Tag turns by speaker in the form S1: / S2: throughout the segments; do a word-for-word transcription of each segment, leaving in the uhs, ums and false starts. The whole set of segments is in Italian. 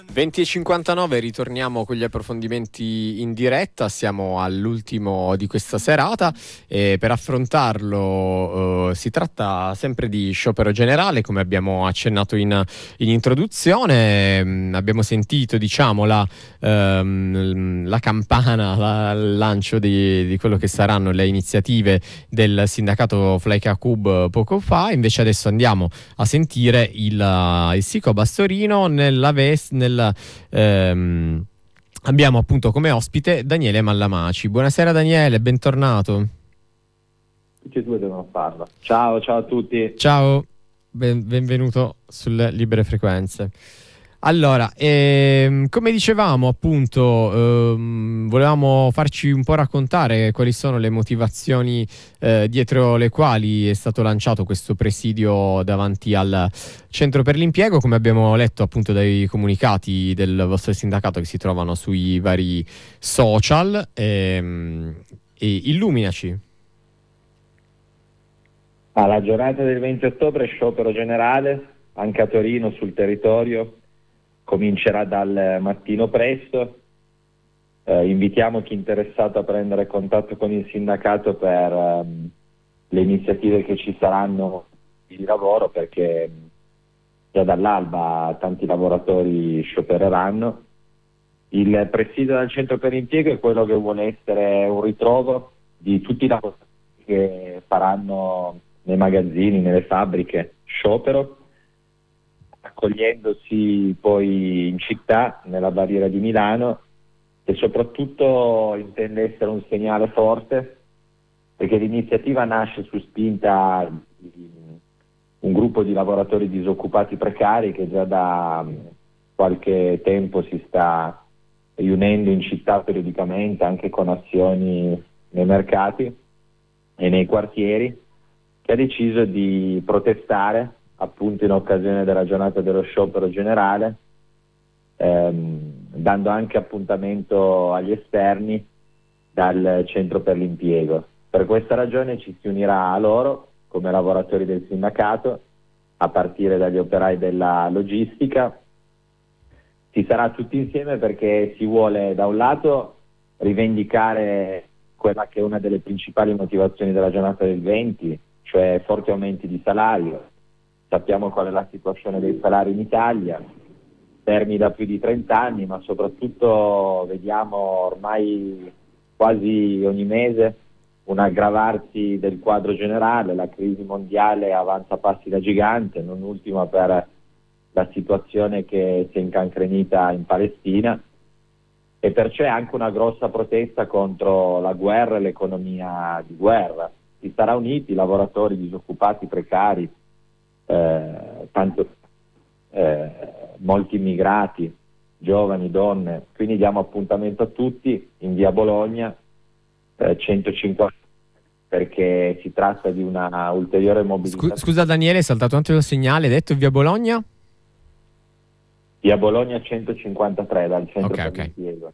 S1: venti e cinquantanove, ritorniamo con gli approfondimenti in diretta. Siamo all'ultimo di questa serata e per affrontarlo eh, si tratta sempre di sciopero generale, come abbiamo accennato in, in introduzione. Mm, abbiamo sentito, diciamo, la, ehm, la campana, la, il lancio di, di quello che saranno le iniziative del sindacato Flycacub poco fa. Invece adesso andiamo a sentire il, il Sico Bastorino nella ves- nel Ehm, abbiamo appunto come ospite Daniele Mallamaci. Buonasera Daniele, bentornato.
S2: Tutti e due devono farlo. Ciao, ciao a tutti.
S1: Ciao, ben- benvenuto sulle libere frequenze. Allora, ehm, come dicevamo appunto, ehm, volevamo farci un po' raccontare quali sono le motivazioni eh, dietro le quali è stato lanciato questo presidio davanti al Centro per l'Impiego, come abbiamo letto appunto dai comunicati del vostro sindacato che si trovano sui vari social. ehm, e illuminaci.
S2: Alla giornata del venti ottobre sciopero generale anche a Torino sul territorio. Comincerà dal mattino presto. Eh, invitiamo chi è interessato a prendere contatto con il sindacato per ehm, le iniziative che ci saranno di lavoro, perché già dall'alba tanti lavoratori sciopereranno. Il presidio del Centro per l'Impiego è quello che vuole essere un ritrovo di tutti i lavoratori che faranno nei magazzini, nelle fabbriche sciopero, accogliendosi poi in città, nella barriera di Milano, e soprattutto intende essere un segnale forte, perché l'iniziativa nasce su spinta di un gruppo di lavoratori disoccupati precari che già da qualche tempo si sta riunendo in città periodicamente, anche con azioni nei mercati e nei quartieri, che ha deciso di protestare appunto in occasione della giornata dello sciopero generale, ehm, dando anche appuntamento agli esterni dal Centro per l'Impiego. Per questa ragione ci si unirà a loro come lavoratori del sindacato, a partire dagli operai della logistica. Si sarà tutti insieme perché si vuole da un lato rivendicare quella che è una delle principali motivazioni della giornata del venti, cioè forti aumenti di salario. Sappiamo qual è la situazione dei salari in Italia, fermi da più di trenta anni, ma soprattutto vediamo ormai quasi ogni mese un aggravarsi del quadro generale. La crisi mondiale avanza passi da gigante, non ultima per la situazione che si è incancrenita in Palestina, e perciò è anche una grossa protesta contro la guerra e l'economia di guerra. Si sarà uniti lavoratori disoccupati precari, eh, tanto, eh, molti immigrati, giovani, donne, quindi diamo appuntamento a tutti in via Bologna eh, centocinquanta, perché si tratta di una ulteriore mobilitazione.
S1: Scusa Daniele, è saltato un attimo il segnale, hai detto via Bologna?
S2: Via Bologna centocinquantatré, dal Centro
S1: okay,
S2: per
S1: okay.
S2: l'Impiego.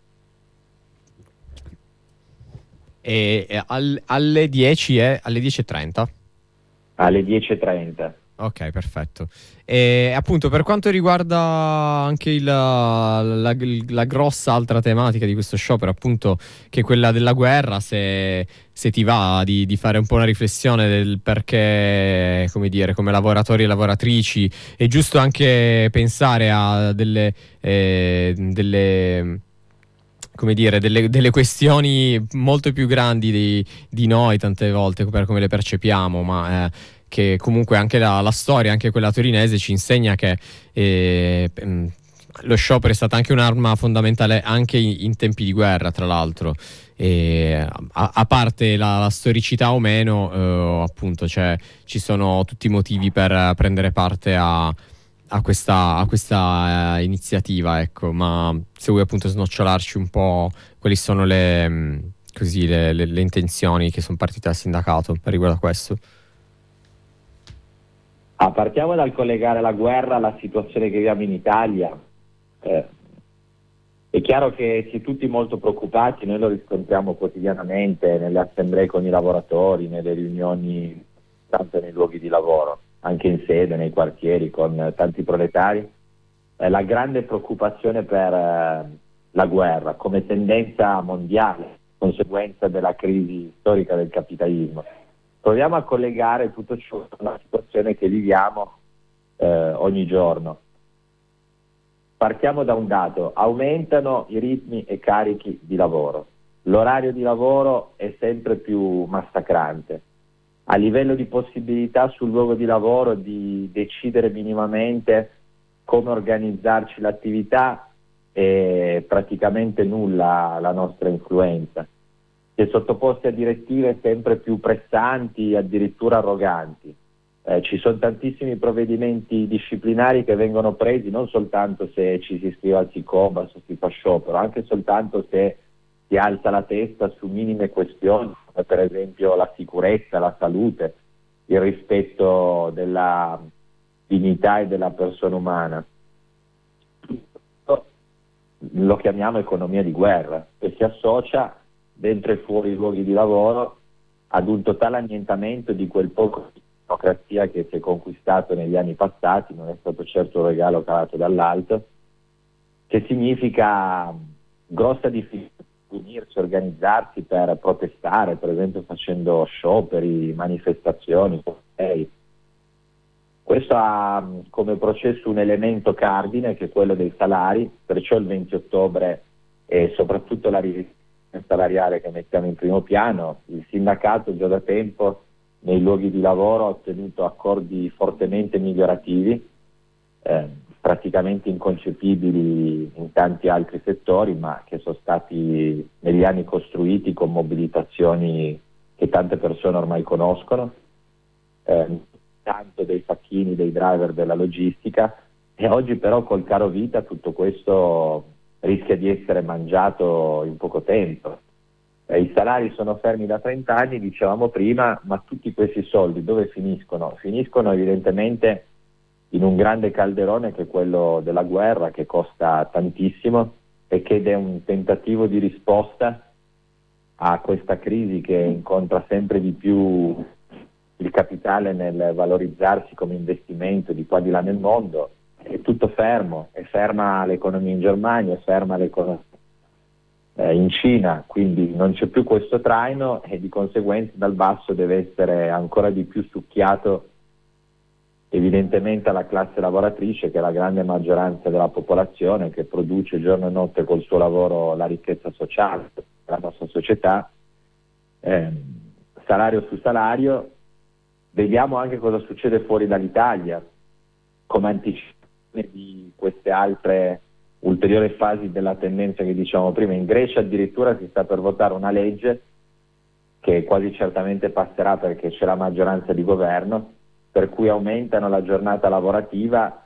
S1: E, e al, alle dieci è alle dieci e trenta?
S2: Alle dieci e trenta.
S1: Ok, perfetto. E appunto per quanto riguarda anche il, la, la, la grossa altra tematica di questo sciopero, appunto, che è quella della guerra, se, se ti va di, di fare un po' una riflessione del perché, come dire, come lavoratori e lavoratrici è giusto anche pensare a delle, eh, delle come dire, delle, delle questioni molto più grandi di, di noi tante volte per come le percepiamo, ma eh, che comunque anche la, la storia, anche quella torinese, ci insegna che eh, lo sciopero è stata anche un'arma fondamentale anche in, in tempi di guerra, tra l'altro. E a, a parte la, la storicità o meno, eh, appunto, cioè, ci sono tutti i motivi per prendere parte a a questa, a questa uh, iniziativa, ecco. Ma se vuoi appunto snocciolarci un po' quali sono le, mh, così, le, le, le intenzioni che sono partite dal sindacato riguardo a questo.
S2: Ah, partiamo dal collegare la guerra alla situazione che viviamo in Italia. Eh, è chiaro che si è tutti molto preoccupati, noi lo riscontriamo quotidianamente nelle assemblee con i lavoratori, nelle riunioni, tanto nei luoghi di lavoro, anche in sede, nei quartieri, con tanti proletari, eh, la grande preoccupazione per eh, la guerra come tendenza mondiale, conseguenza della crisi storica del capitalismo. Proviamo a collegare tutto ciò alla situazione che viviamo eh, ogni giorno. Partiamo da un dato: aumentano i ritmi e carichi di lavoro. L'orario di lavoro è sempre più massacrante. A livello di possibilità sul luogo di lavoro di decidere minimamente come organizzarci l'attività è praticamente nulla la nostra influenza. Si è sottoposti a direttive sempre più pressanti, addirittura arroganti. Eh, ci sono tantissimi provvedimenti disciplinari che vengono presi non soltanto se ci si iscrive al Sicobas o si fa sciopero, anche soltanto se si alza la testa su minime questioni, come per esempio la sicurezza, la salute, il rispetto della dignità e della persona umana. Lo chiamiamo economia di guerra e si associa dentro e fuori i luoghi di lavoro ad un totale annientamento di quel poco di democrazia che si è conquistato negli anni passati. Non è stato certo un regalo calato dall'alto, che significa grossa difficoltà unirsi, organizzarsi per protestare, per esempio facendo scioperi, manifestazioni, cortei. Questo ha come processo un elemento cardine che è quello dei salari, perciò il venti ottobre e soprattutto la revisione salariale che mettiamo in primo piano. Il sindacato già da tempo nei luoghi di lavoro ha ottenuto accordi fortemente migliorativi, eh, praticamente inconcepibili in tanti altri settori, ma che sono stati negli anni costruiti con mobilitazioni che tante persone ormai conoscono, eh, tanto dei facchini, dei driver della logistica, e oggi però col caro vita tutto questo rischia di essere mangiato in poco tempo. Eh, I salari sono fermi da trenta anni, dicevamo prima, ma tutti questi soldi dove finiscono? Finiscono evidentemente in un grande calderone che è quello della guerra, che costa tantissimo e che è un tentativo di risposta a questa crisi che incontra sempre di più il capitale nel valorizzarsi come investimento di qua di là nel mondo. È tutto fermo, è ferma l'economia in Germania, è ferma l'economia eh, in Cina, quindi non c'è più questo traino e di conseguenza dal basso deve essere ancora di più succhiato evidentemente alla classe lavoratrice, che è la grande maggioranza della popolazione, che produce giorno e notte col suo lavoro la ricchezza sociale della nostra società, eh, salario su salario. Vediamo anche cosa succede fuori dall'Italia, come anticipazione di queste altre ulteriori fasi della tendenza che diciamo prima. In Grecia addirittura si sta per votare una legge che quasi certamente passerà perché c'è la maggioranza di governo, per cui aumentano la giornata lavorativa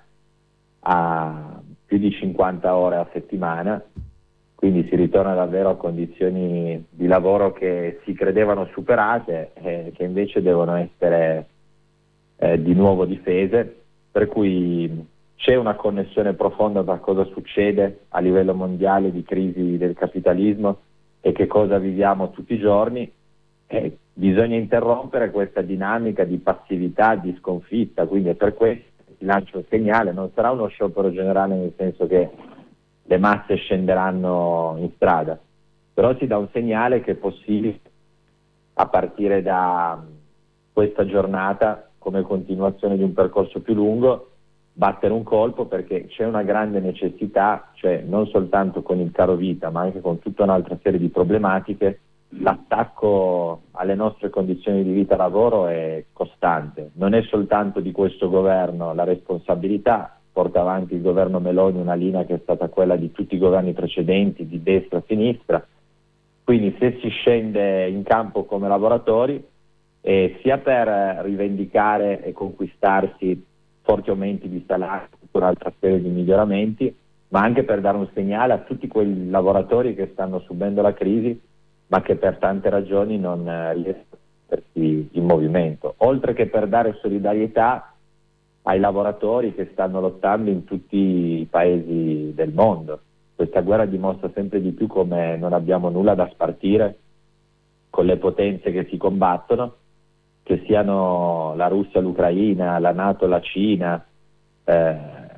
S2: a più di cinquanta ore a settimana, quindi si ritorna davvero a condizioni di lavoro che si credevano superate e che invece devono essere eh, di nuovo difese, per cui c'è una connessione profonda tra cosa succede a livello mondiale di crisi del capitalismo e che cosa viviamo tutti i giorni. Eh, bisogna interrompere questa dinamica di passività, di sconfitta, quindi è per questo che si lancia un segnale. Non sarà uno sciopero generale nel senso che le masse scenderanno in strada, però si dà un segnale che è possibile a partire da questa giornata, come continuazione di un percorso più lungo, battere un colpo, perché c'è una grande necessità, cioè non soltanto con il caro vita ma anche con tutta un'altra serie di problematiche. L'attacco alle nostre condizioni di vita e lavoro è costante, non è soltanto di questo governo la responsabilità, porta avanti il governo Meloni una linea che è stata quella di tutti i governi precedenti, di destra a sinistra, quindi se si scende in campo come lavoratori, eh, sia per rivendicare e conquistarsi forti aumenti di salario, un'altra serie di miglioramenti, ma anche per dare un segnale a tutti quei lavoratori che stanno subendo la crisi ma che per tante ragioni non eh, riescono a mettersi in movimento, oltre che per dare solidarietà ai lavoratori che stanno lottando in tutti i paesi del mondo. Questa guerra dimostra sempre di più come non abbiamo nulla da spartire con le potenze che si combattono, che siano la Russia, l'Ucraina, la NATO, la Cina, eh,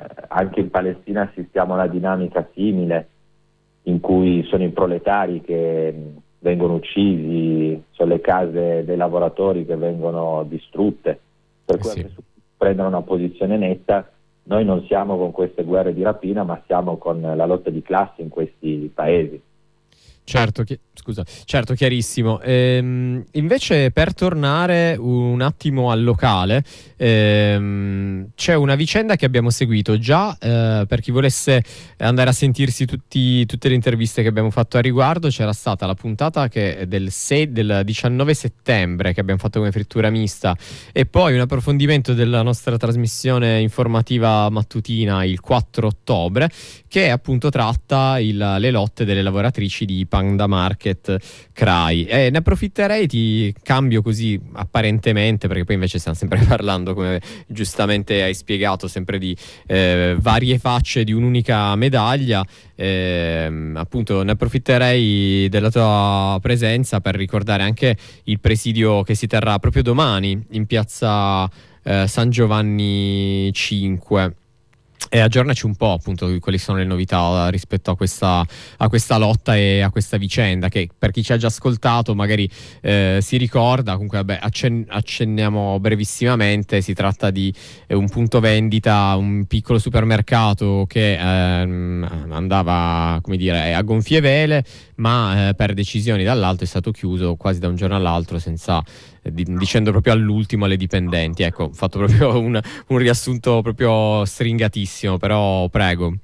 S2: anche in Palestina assistiamo a una dinamica simile, in cui sono i proletari che vengono uccisi, sono le case dei lavoratori che vengono distrutte, per cui
S1: sì.
S2: anche su prendere una posizione netta. Noi non siamo con queste guerre di rapina, ma siamo con la lotta di classe in questi paesi.
S1: Certo, chi- scusa, certo, chiarissimo. Ehm, invece, per tornare un attimo al locale, ehm, c'è una vicenda che abbiamo seguito già, eh, per chi volesse andare a sentirsi tutti- tutte le interviste che abbiamo fatto a riguardo. C'era stata la puntata che del, sei del diciannove settembre che abbiamo fatto come frittura mista, e poi un approfondimento della nostra trasmissione informativa mattutina il quattro ottobre, che appunto tratta il- le lotte delle lavoratrici di Panda Market C R A I. E ne approfitterei, ti cambio così apparentemente, perché poi invece stiamo sempre parlando, come giustamente hai spiegato, sempre di eh, varie facce di un'unica medaglia. Ehm, appunto ne approfitterei della tua presenza per ricordare anche il presidio che si terrà proprio domani in piazza eh, San Giovanni cinque. E aggiornaci un po' appunto di quali sono le novità rispetto a questa, a questa lotta e a questa vicenda, che per chi ci ha già ascoltato magari eh, si ricorda. Comunque vabbè, accen- accenniamo brevissimamente. Si tratta di eh, un punto vendita, un piccolo supermercato che ehm, andava, come dire, a gonfie vele, ma eh, per decisioni dall'alto è stato chiuso quasi da un giorno all'altro, senza di- dicendo proprio all'ultimo alle dipendenti. Ecco, ho fatto proprio un, un riassunto proprio stringatissimo, però prego.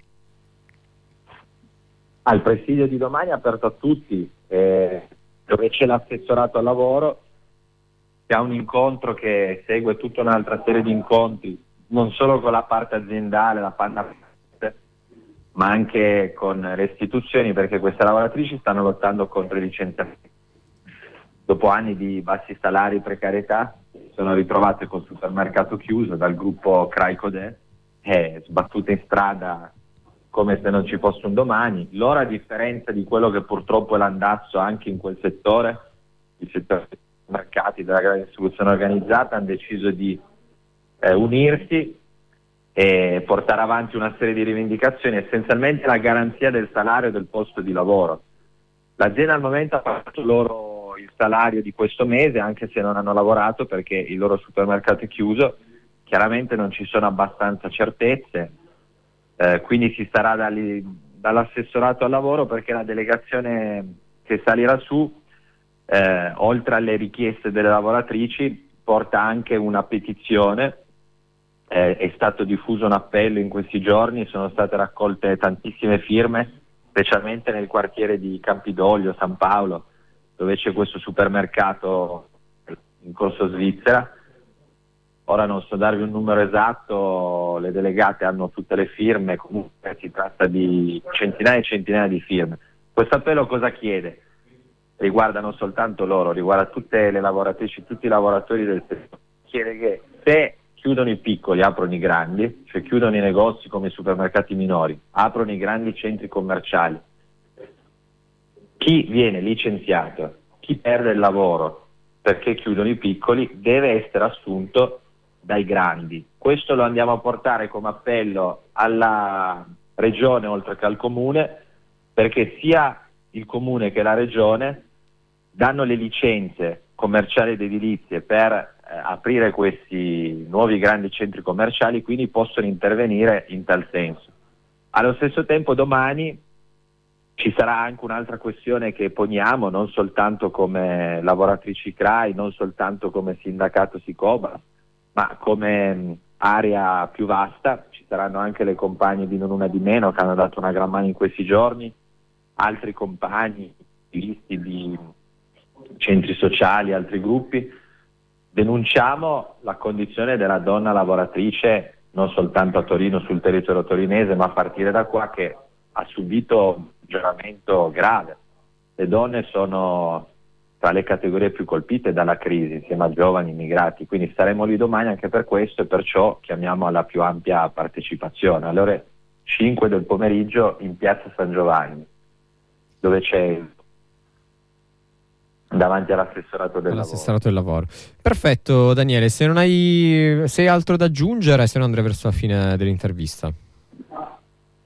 S2: Al presidio di domani è aperto a tutti, eh, dove c'è l'assessorato al lavoro, che ha un incontro che segue tutta un'altra serie di incontri, non solo con la parte aziendale, la Panda, ma anche con le istituzioni, perché queste lavoratrici stanno lottando contro i licenziamenti. Dopo anni di bassi salari e precarietà, si sono ritrovate col supermercato chiuso dal gruppo C R A I Codè, e sbattute in strada come se non ci fosse un domani. Loro, a differenza di quello che purtroppo è l'andazzo anche in quel settore, il settore dei mercati, della grande distribuzione organizzata, hanno deciso di eh, unirsi e portare avanti una serie di rivendicazioni, essenzialmente la garanzia del salario e del posto di lavoro. L'azienda al momento ha pagato loro il salario di questo mese, anche se non hanno lavorato perché il loro supermercato è chiuso. Chiaramente non ci sono abbastanza certezze, eh, quindi si starà dagli, dall'assessorato al lavoro, perché la delegazione che salirà su, eh, oltre alle richieste delle lavoratrici, porta anche una petizione. Eh, è stato diffuso un appello in questi giorni, sono state raccolte tantissime firme, specialmente nel quartiere di Campidoglio, San Paolo, dove c'è questo supermercato in Corso Svizzera. Ora non so darvi un numero esatto, le delegate hanno tutte le firme, comunque si tratta di centinaia e centinaia di firme. Questo appello cosa chiede? Riguarda non soltanto loro, riguarda tutte le lavoratrici, tutti i lavoratori del settore. Chiede che se chiudono i piccoli, aprono i grandi, cioè chiudono i negozi come i supermercati minori, aprono i grandi centri commerciali. Chi viene licenziato, chi perde il lavoro perché chiudono i piccoli, deve essere assunto dai grandi. Questo lo andiamo a portare come appello alla regione oltre che al comune, perché sia il comune che la regione danno le licenze commerciali ed edilizie per eh, aprire questi nuovi grandi centri commerciali, quindi possono intervenire in tal senso. Allo stesso tempo domani ci sarà anche un'altra questione che poniamo, non soltanto come lavoratrici C R A I, non soltanto come sindacato Sicoba, ma come mh, area più vasta. Ci saranno anche le compagne di Non Una Di Meno, che hanno dato una gran mano in questi giorni, altri compagni, attivisti di centri sociali, altri gruppi. Denunciamo la condizione della donna lavoratrice, non soltanto a Torino, sul territorio torinese, ma a partire da qua, che ha subito un peggioramento grave. Le donne sono tra le categorie più colpite dalla crisi, insieme a giovani immigrati, quindi staremo lì domani anche per questo, e perciò chiamiamo alla più ampia partecipazione alle ore cinque del pomeriggio in piazza San Giovanni, dove c'è davanti all'assessorato del
S1: all'assessorato del lavoro. Perfetto, Daniele, se non hai, se hai altro da aggiungere, se no andrei verso la fine dell'intervista.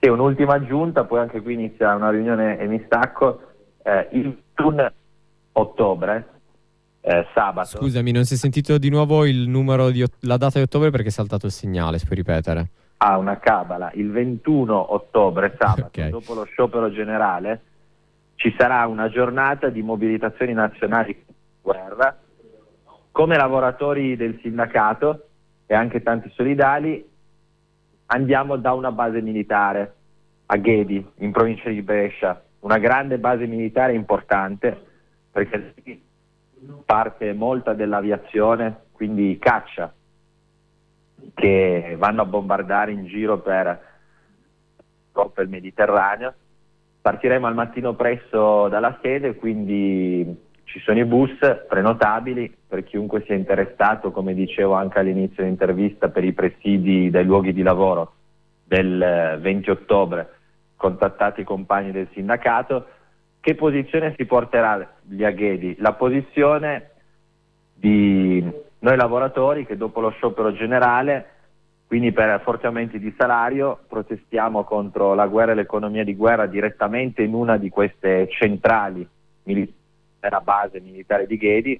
S2: Sì, un'ultima aggiunta, poi anche qui inizia una riunione e mi stacco. Eh, il ventuno ottobre, eh, sabato.
S1: Scusami, non si è sentito di nuovo il numero di ot- la data di ottobre perché è saltato il segnale, se puoi ripetere.
S2: Ah, una cabala. Il ventuno ottobre, sabato,
S1: Ok.
S2: dopo lo sciopero generale, ci sarà una giornata di mobilitazioni nazionali di guerra. Come lavoratori del sindacato e anche tanti solidali andiamo da una base militare a Ghedi, in provincia di Brescia, una grande base militare importante perché parte molta dell'aviazione, quindi caccia, che vanno a bombardare in giro per, per il Mediterraneo. Partiremo al mattino presto dalla sede, quindi ci sono i bus prenotabili per chiunque sia interessato, come dicevo anche all'inizio dell'intervista, per i presidi dai luoghi di lavoro del venti ottobre. Contattate i compagni del sindacato. Che posizione si porterà gli Aghedi? La posizione di noi lavoratori che dopo lo sciopero generale, quindi per forti aumenti di salario, protestiamo contro la guerra e l'economia di guerra direttamente in una di queste centrali militari, la base militare di Ghedi.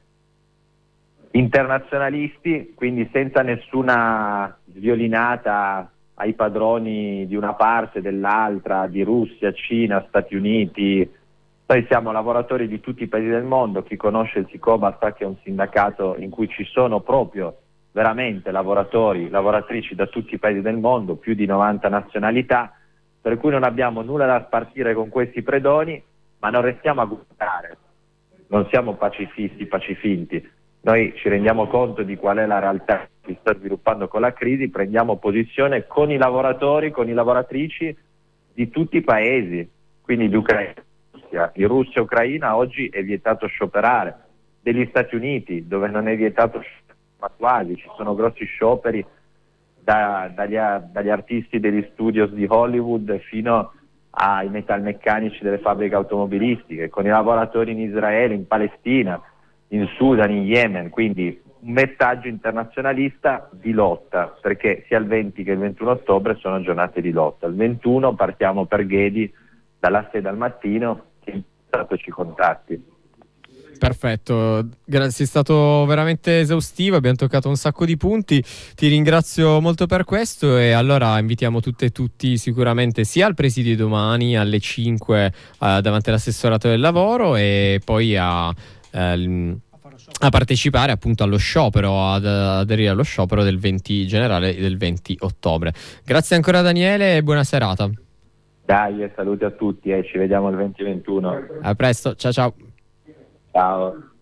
S2: Internazionalisti, quindi senza nessuna violinata ai padroni di una parte, dell'altra, di Russia, Cina, Stati Uniti. Noi siamo lavoratori di tutti i paesi del mondo. Chi conosce il Sicoba sa che è un sindacato in cui ci sono proprio veramente lavoratori, lavoratrici da tutti i paesi del mondo, più di novanta nazionalità, per cui non abbiamo nulla da spartire con questi predoni, ma non restiamo a guardare, non siamo pacifisti, pacifinti. Noi ci rendiamo conto di qual è la realtà che si sta sviluppando con la crisi, prendiamo posizione con i lavoratori, con i lavoratrici di tutti i paesi, quindi l'Ucraina, in Russia e Ucraina oggi è vietato scioperare, degli Stati Uniti dove non è vietato scioperare, ma quasi, ci sono grossi scioperi da, dagli, dagli artisti degli studios di Hollywood fino ai metalmeccanici delle fabbriche automobilistiche, con i lavoratori in Israele, in Palestina, in Sudan, in Yemen, quindi un messaggio internazionalista di lotta, perché sia il venti che il ventuno ottobre sono giornate di lotta. Il ventuno partiamo per Ghedi dalla sede al mattino, che ci contatti.
S1: Perfetto, grazie, è stato veramente esaustivo, abbiamo toccato un sacco di punti, ti ringrazio molto per questo e allora invitiamo tutte e tutti sicuramente sia al presidio domani alle cinque eh, davanti all'assessorato del lavoro e poi a, eh, a partecipare appunto allo sciopero, ad aderire allo sciopero del venti generale del venti ottobre. Grazie ancora Daniele e buona serata.
S2: Dai, saluti a tutti e eh, ci vediamo il venti ventuno.
S1: A presto, ciao ciao.
S2: Ciao.